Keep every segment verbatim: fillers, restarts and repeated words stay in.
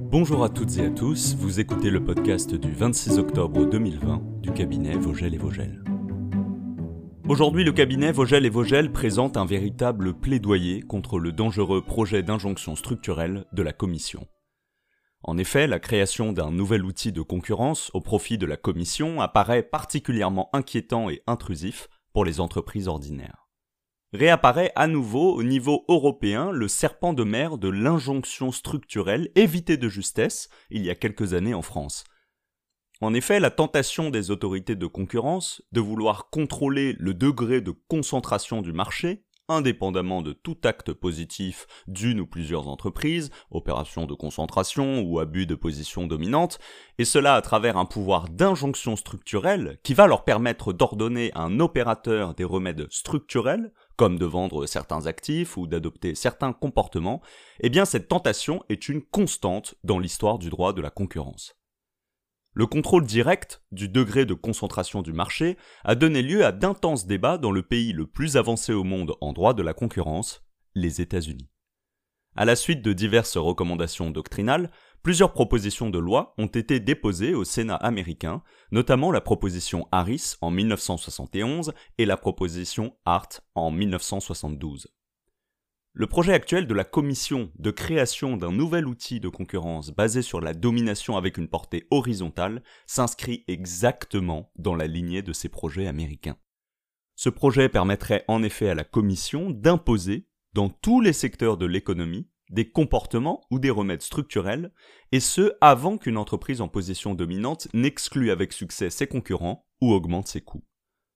Bonjour à toutes et à tous, vous écoutez le podcast du vingt-six octobre deux mille vingt du cabinet Vogel et Vogel. Aujourd'hui, le cabinet Vogel et Vogel présente un véritable plaidoyer contre le dangereux projet d'injonction structurelle de la Commission. En effet, la création d'un nouvel outil de concurrence au profit de la Commission apparaît particulièrement inquiétant et intrusif pour les entreprises ordinaires. Réapparaît à nouveau au niveau européen le serpent de mer de l'injonction structurelle évitée de justesse il y a quelques années en France. En effet, la tentation des autorités de concurrence de vouloir contrôler le degré de concentration du marché, indépendamment de tout acte positif d'une ou plusieurs entreprises, opération de concentration ou abus de position dominante, et cela à travers un pouvoir d'injonction structurelle qui va leur permettre d'ordonner à un opérateur des remèdes structurels, comme de vendre certains actifs ou d'adopter certains comportements, eh bien cette tentation est une constante dans l'histoire du droit de la concurrence. Le contrôle direct du degré de concentration du marché a donné lieu à d'intenses débats dans le pays le plus avancé au monde en droit de la concurrence, les États-Unis. À la suite de diverses recommandations doctrinales, plusieurs propositions de loi ont été déposées au Sénat américain, notamment la proposition Harris en mille neuf cent soixante et onze et la proposition Hart en mille neuf cent soixante-douze. Le projet actuel de la Commission de création d'un nouvel outil de concurrence basé sur la domination avec une portée horizontale s'inscrit exactement dans la lignée de ces projets américains. Ce projet permettrait en effet à la Commission d'imposer, dans tous les secteurs de l'économie, des comportements ou des remèdes structurels, et ce avant qu'une entreprise en position dominante n'exclue avec succès ses concurrents ou augmente ses coûts.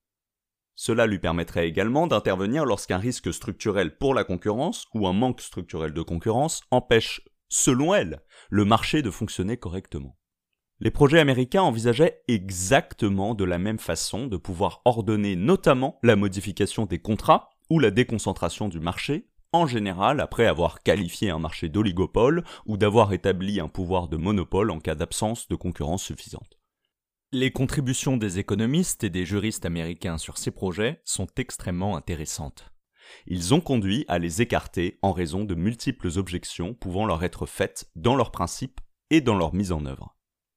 Cela lui permettrait également d'intervenir lorsqu'un risque structurel pour la concurrence ou un manque structurel de concurrence empêche, selon elle, le marché de fonctionner correctement. Les projets américains envisageaient exactement de la même façon de pouvoir ordonner notamment la modification des contrats ou la déconcentration du marché, en général après avoir qualifié un marché d'oligopole ou d'avoir établi un pouvoir de monopole en cas d'absence de concurrence suffisante. Les contributions des économistes et des juristes américains sur ces projets sont extrêmement intéressantes. Ils ont conduit à les écarter en raison de multiples objections pouvant leur être faites dans leurs principes et dans leur mise en œuvre.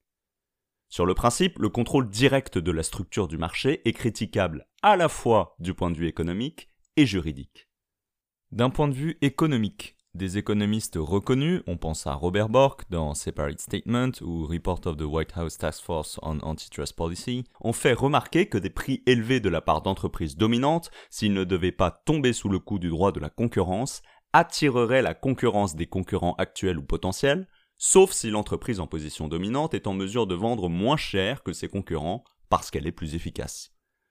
Sur le principe, le contrôle direct de la structure du marché est critiquable à la fois du point de vue économique et juridique. D'un point de vue économique, des économistes reconnus, on pense à Robert Bork dans Separate Statement ou Report of the White House Task Force on Antitrust Policy, ont fait remarquer que des prix élevés de la part d'entreprises dominantes, s'ils ne devaient pas tomber sous le coup du droit de la concurrence, attireraient la concurrence des concurrents actuels ou potentiels, sauf si l'entreprise en position dominante est en mesure de vendre moins cher que ses concurrents parce qu'elle est plus efficace.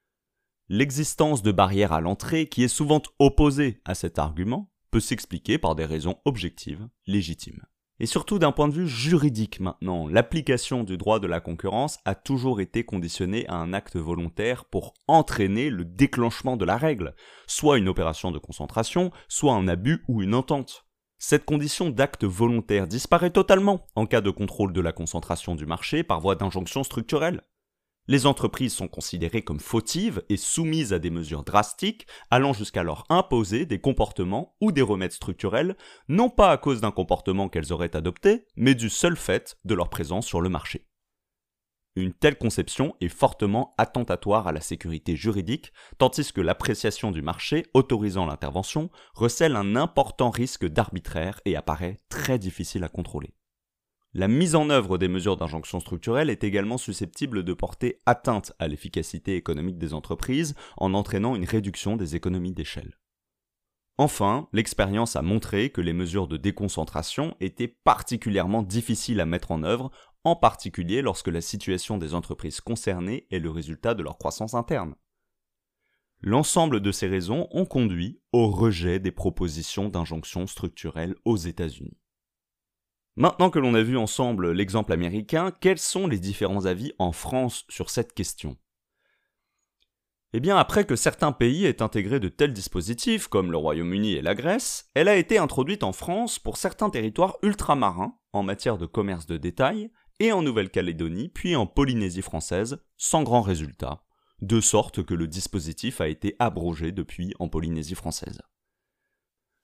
L'existence de barrières à l'entrée, qui est souvent opposée à cet argument, peut s'expliquer par des raisons objectives, légitimes. Et surtout d'un point de vue juridique maintenant, l'application du droit de la concurrence a toujours été conditionnée à un acte volontaire pour entraîner le déclenchement de la règle, soit une opération de concentration, soit un abus ou une entente. Cette condition d'acte volontaire disparaît totalement en cas de contrôle de la concentration du marché par voie d'injonction structurelle. Les entreprises sont considérées comme fautives et soumises à des mesures drastiques, allant jusqu'à leur imposer des comportements ou des remèdes structurels, non pas à cause d'un comportement qu'elles auraient adopté, mais du seul fait de leur présence sur le marché. Une telle conception est fortement attentatoire à la sécurité juridique, tandis que l'appréciation du marché autorisant l'intervention recèle un important risque d'arbitraire et apparaît très difficile à contrôler. La mise en œuvre des mesures d'injonction structurelle est également susceptible de porter atteinte à l'efficacité économique des entreprises en entraînant une réduction des économies d'échelle. Enfin, l'expérience a montré que les mesures de déconcentration étaient particulièrement difficiles à mettre en œuvre, en particulier lorsque la situation des entreprises concernées est le résultat de leur croissance interne. L'ensemble de ces raisons ont conduit au rejet des propositions d'injonction structurelle aux États-Unis. Maintenant que l'on a vu ensemble l'exemple américain, quels sont les différents avis en France sur cette question ? Eh bien, après que certains pays aient intégré de tels dispositifs, comme le Royaume-Uni et la Grèce, elle a été introduite en France pour certains territoires ultramarins en matière de commerce de détail, et en Nouvelle-Calédonie, puis en Polynésie française, sans grand résultat, de sorte que le dispositif a été abrogé depuis en Polynésie française.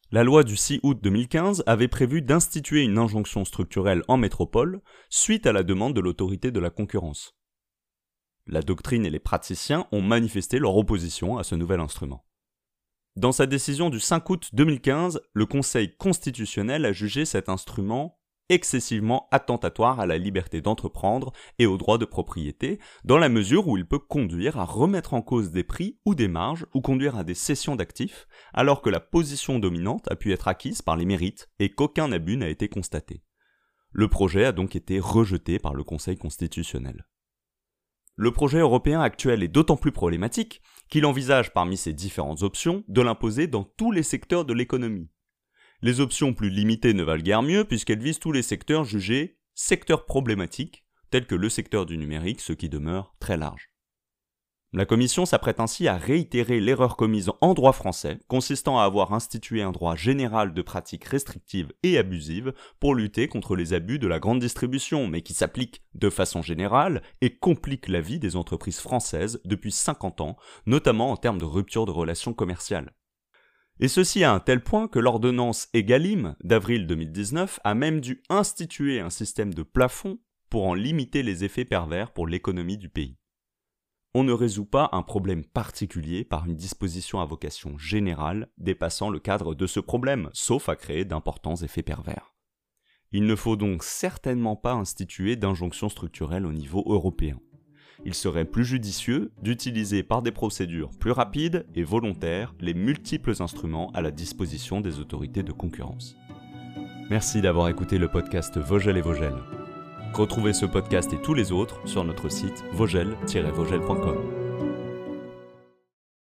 La loi du six août deux mille quinze avait prévu d'instituer une injonction structurelle en métropole suite à la demande de l'autorité de la concurrence. La doctrine et les praticiens ont manifesté leur opposition à ce nouvel instrument. Dans sa décision du cinq août deux mille quinze, le Conseil constitutionnel a jugé cet instrument excessivement attentatoire à la liberté d'entreprendre et au droit de propriété, dans la mesure où il peut conduire à remettre en cause des prix ou des marges ou conduire à des cessions d'actifs, alors que la position dominante a pu être acquise par les mérites et qu'aucun abus n'a été constaté. Le projet a donc été rejeté par le Conseil constitutionnel. Le projet européen actuel est d'autant plus problématique qu'il envisage parmi ses différentes options de l'imposer dans tous les secteurs de l'économie. Les options plus limitées ne valent guère mieux puisqu'elles visent tous les secteurs jugés secteurs problématiques, tels que le secteur du numérique, ce qui demeure très large. La Commission s'apprête ainsi à réitérer l'erreur commise en droit français, consistant à avoir institué un droit général de pratiques restrictives et abusives pour lutter contre les abus de la grande distribution, mais qui s'applique de façon générale et complique la vie des entreprises françaises depuis cinquante ans, notamment en termes de rupture de relations commerciales. Et ceci à un tel point que l'ordonnance Egalim d'avril deux mille dix-neuf a même dû instituer un système de plafond pour en limiter les effets pervers pour l'économie du pays. On ne résout pas un problème particulier par une disposition à vocation générale dépassant le cadre de ce problème, sauf à créer d'importants effets pervers. Il ne faut donc certainement pas instituer d'injonction structurelle au niveau européen. Il serait plus judicieux d'utiliser par des procédures plus rapides et volontaires les multiples instruments à la disposition des autorités de concurrence. Merci d'avoir écouté le podcast Vogel et Vogel. Retrouvez ce podcast et tous les autres sur notre site vogel tiret vogel point com.